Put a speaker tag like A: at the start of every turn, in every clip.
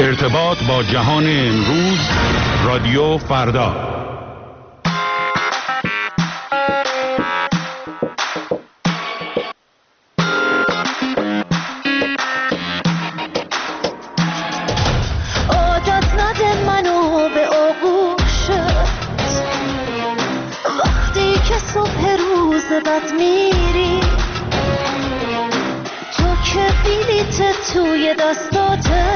A: ارتباط با جهان امروز، رادیو فردا.
B: عادت نده منو به آغوشت وقتی که صبح روز بد میری، تو که بلیت توی دستاته،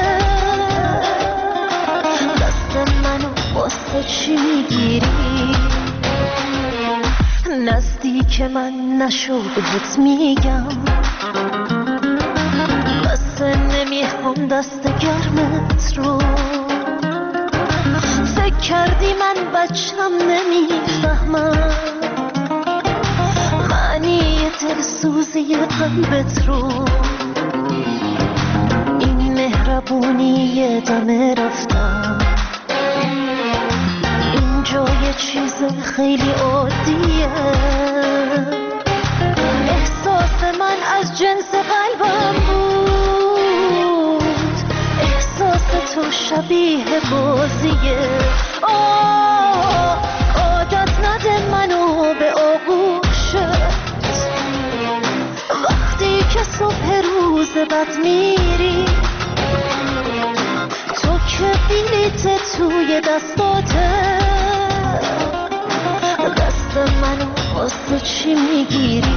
B: دست منو واسه چی میگیری؟ نزدیک من نشو بهت میگم، بس نمیخوام دست گرمت رو. فکر کردی من بچم نمیفهمم معنی دلسوزی قلبت رو. این مهربونی دم رفتم، اینجا یه چیز خیلی عادیه. احساس من از جنس قلبم بود، احساس تو شبیه بازیه. عادت نده منو به آغوشت وقتی که صبح روز بد میری، تو که بلیت توی دستاته، دست منو واسه چی میگیری؟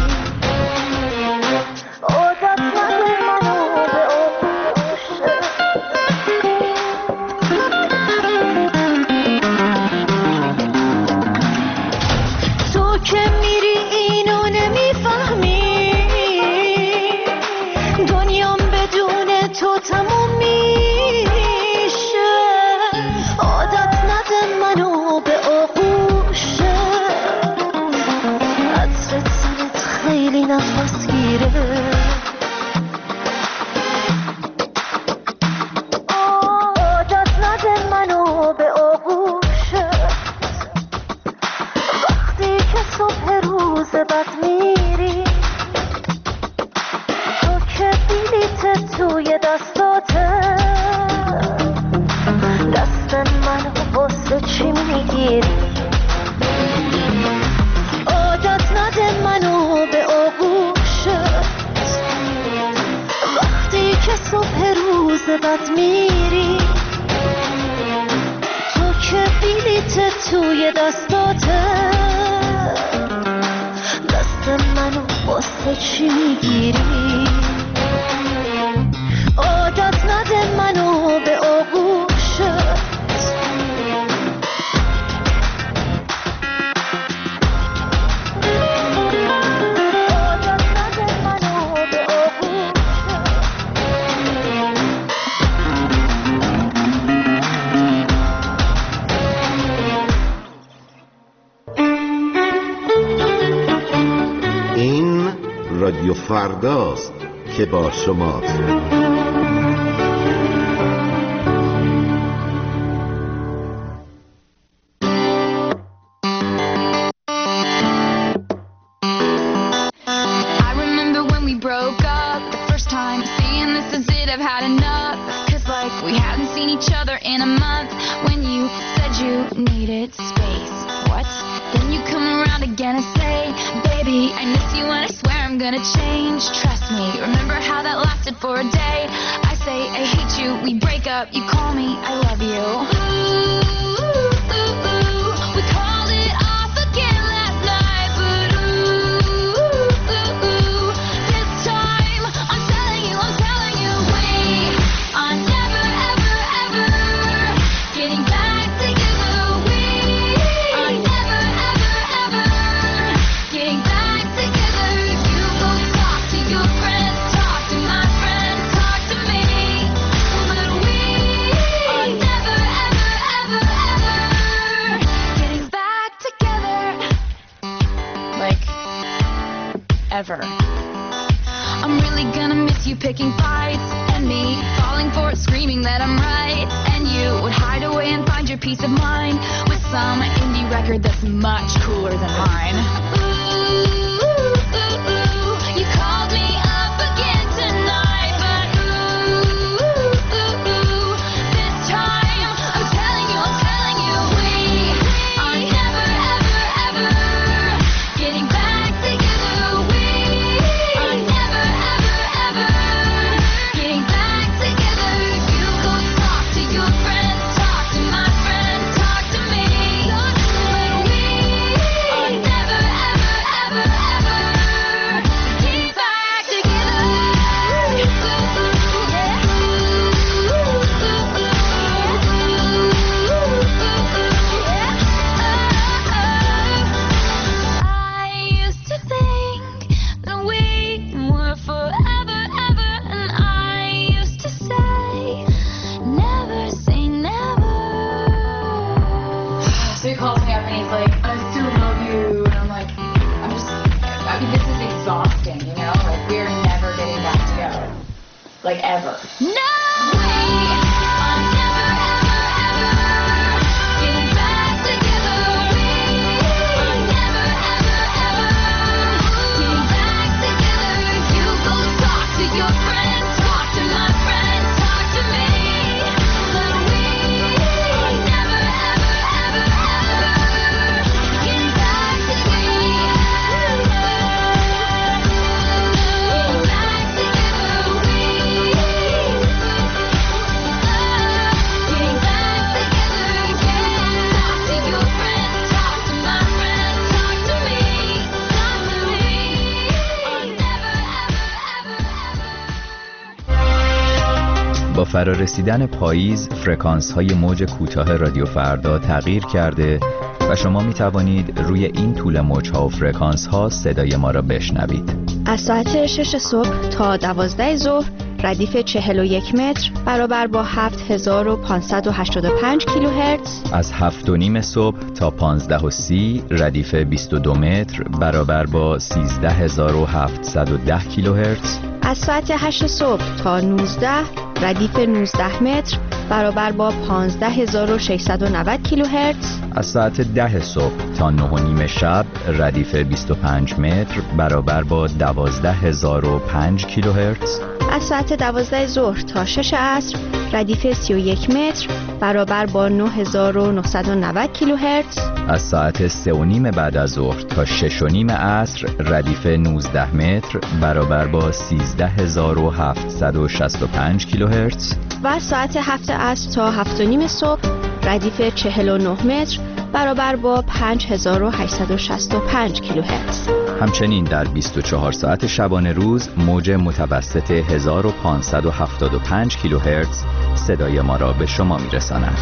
B: عادت نده منو به آغوشت. تو که میری اینو نمیفهمی، دنیام بدون تو تموم میشه. عادت نده منو به آغوشت، عطر تنت خیلی نفس گیره. عادت نده منو به آغوشت وقتی که صبح روز بد میری، تو که بلیت توی دستاته، دست منو واسه چی میگیری؟ عادت نده منو به آغوشت وقتی که صبح روز بد میری، تو که بلیت توی دستاته، دست منو واسه چی میگیری؟ عادت نده منو به آغوشت. عادت نده منو به آغوشت.
C: این رادیو فرداست که با شماست.
D: I remember when we broke up the first time, saying this is it, I've had enough. Cause like we hadn't seen each other in a month, when you said you needed space. What? Then you come around again and say, baby, I miss you and I swear I'm gonna change. Trust me, remember how that lasted for a day? I say I hate you, we break up, you call me, I love you. We called it off again last night, but this time I'm telling you, we are never ever ever getting back together. We are never ever ever getting back together. You go talk to your friends, talk to my friends, talk to me, but we are never ever ever ever getting back together. Like ever. I'm really gonna miss you picking fights, and me falling for it, screaming that I'm right. And you would hide away and find your peace of mind with some indie record that's much cooler than mine. You called me up again tonight, but
E: ever.
D: No way. I'm never, ever, ever getting back together. I'm never, ever, ever getting back together. You go talk to your friends, talk to my friends, talk to me. But we are never, ever, ever getting back together. Getting back together. Getting back together again. Talk to your friends, talk to my friends, talk to me, talk to me. I'm never, ever, ever.
F: با فرارسیدن پاییز فرکانس‌های موج کوتاه رادیو فردا تغییر کرده و شما می توانید روی این طول موج‌ها و فرکانس‌ها صدای ما را بشنوید.
G: از ساعت 6 صبح تا 12 ظهر ردیف 41 متر برابر با 7585 کیلوهرتز.
F: از 7:30 صبح تا 15:30 ردیف 22 متر برابر با 13710 کیلوهرتز.
G: از ساعت 8 صبح تا 19 ردیف 19 متر برابر با 15690 کیلوهرتز.
F: از ساعت 10 صبح تا 9:30 شب ردیف 25 متر برابر با 12005 کیلوهرتز.
G: از ساعت 12 ظهر تا 6 عصر ردیف 31 متر برابر با 9990 کیلوهرتز.
F: از ساعت 3:30 بعد از ظهر تا 6:30 عصر ردیف 19 متر برابر با 13765 کیلوهرتز.
G: و از ساعت 7 عصر تا 7:30 صبح ردیف 49 متر برابر با 5865 کیلوهرتز.
F: همچنین در 24 ساعت شبانه روز موج متوسط 1575 کیلوهرتز صدای ما را به شما می‌رساند.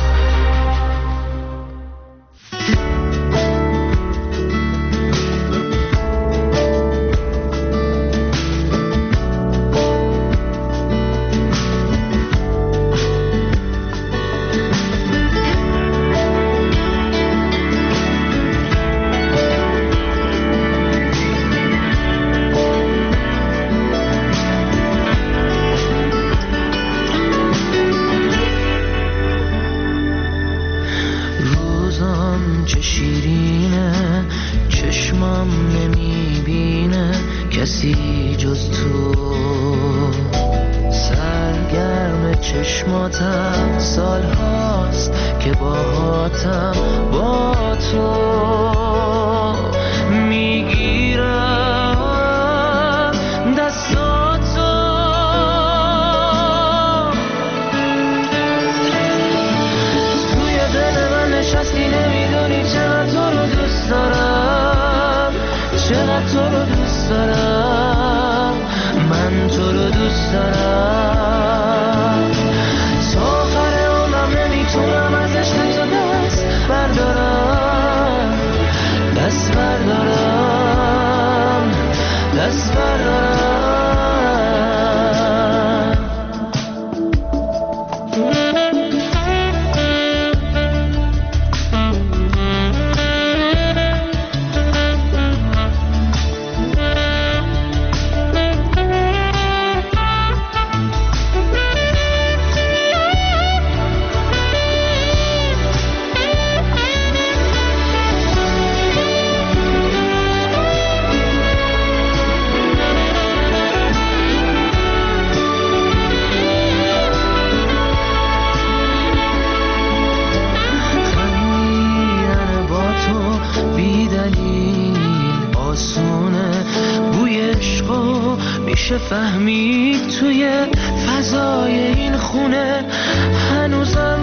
H: فهمید توی فضای این خونه هنوزم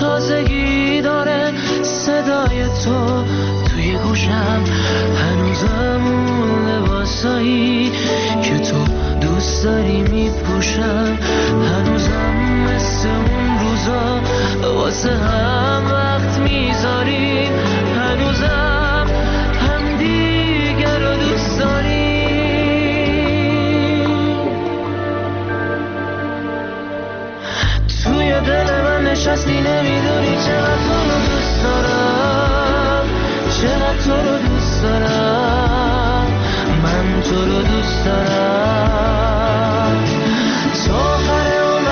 H: تازگی داره صدای تو توی گوشم، هنوزم اون لباسایی که تو دوست داری میپوشم، هنوزم مثل اون روزا واسه هم وقت میذاریم، هنوزم هم دیگر رو دوست داریم. توی دل من نشستی نمیدونی چقدر تو رو دوست دارم، چقدر تو رو دوست دارم، من تو رو دوست دارم. تا آخر عمرم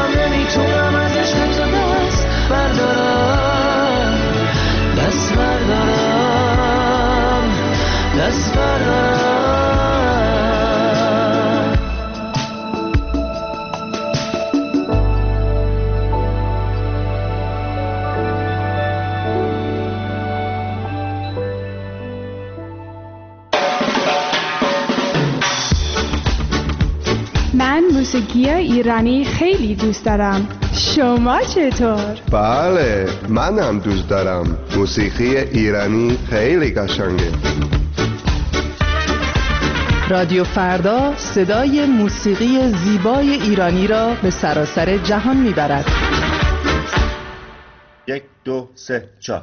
E: موسیقی ایرانی خیلی دوست دارم. شما چطور؟
I: بله، منم دوست دارم. موسیقی ایرانی خیلی قشنگه.
J: رادیو فردا صدای موسیقی زیبای ایرانی را به سراسر جهان میبرد.
K: 1 2 3 4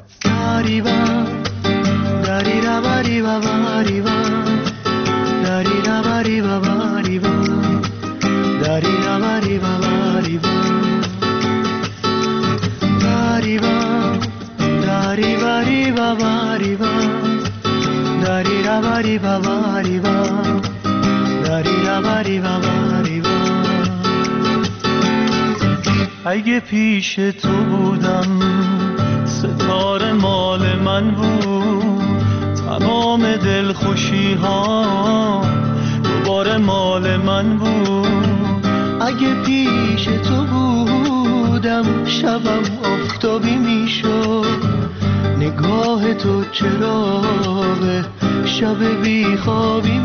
H: اگه پیش تو بودم ستاره مال من بود، تمام دلخوشی ها دوباره مال من بود. اگه پیش تو بودم شبم آفتابی میشد، نگاه تو چراغ شب بیخوابی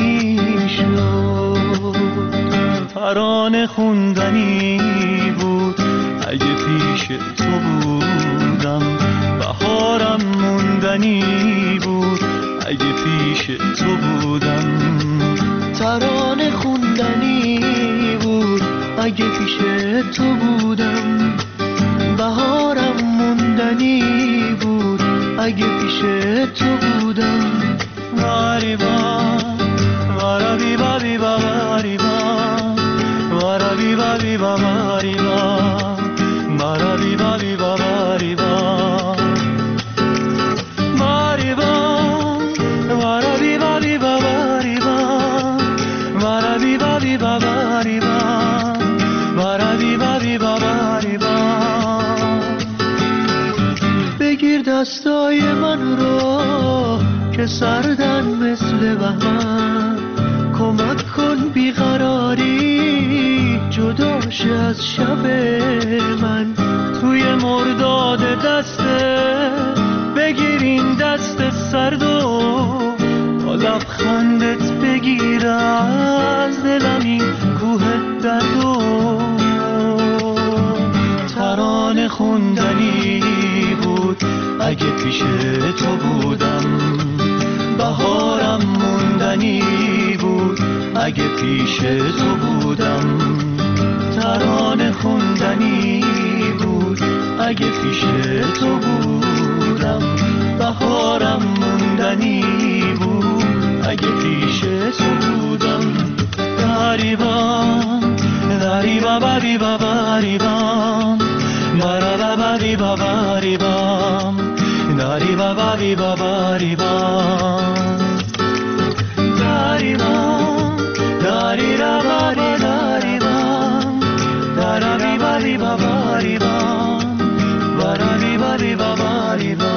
H: میشد. ترانه خوندنی بود اگه پیش تو بودم، بهارم موندنی بود اگه پیش تو بودم. ترانه خوندنی بود اگه پیش تو بودم، بهارم موندنی بود اگه پیش تو بودم. واریبا وارابی بابی واریبا وارابی بابی واریبا وارابی بابی واریبا واریبا وارابی بابی واریبا وارابی بابی واریبا وارابی بابی واریبا. بگیر دستای من رو که سردن مثل بهمن، کمک کن بیقراری جداش از شب من. توی مرداد دسته بگیر این دست سرد و با لبخندت بگیر از دلم این کوه درد و ترانه خوندنی بود اگه پیش تو بودم، بهارم موندنی بود اگه پیش تو بودم. ترانه خوندنی بود اگه پیش تو بودم، بهارم موندنی بود اگه پیش تو بودم. داریبام داریبا بابی باباریبام بارا بابی باباریبام داریبا بابی باباریبام داریبام داریرا باری داریبام دارابی بابی باباریبام بارابی بابی باباریبام.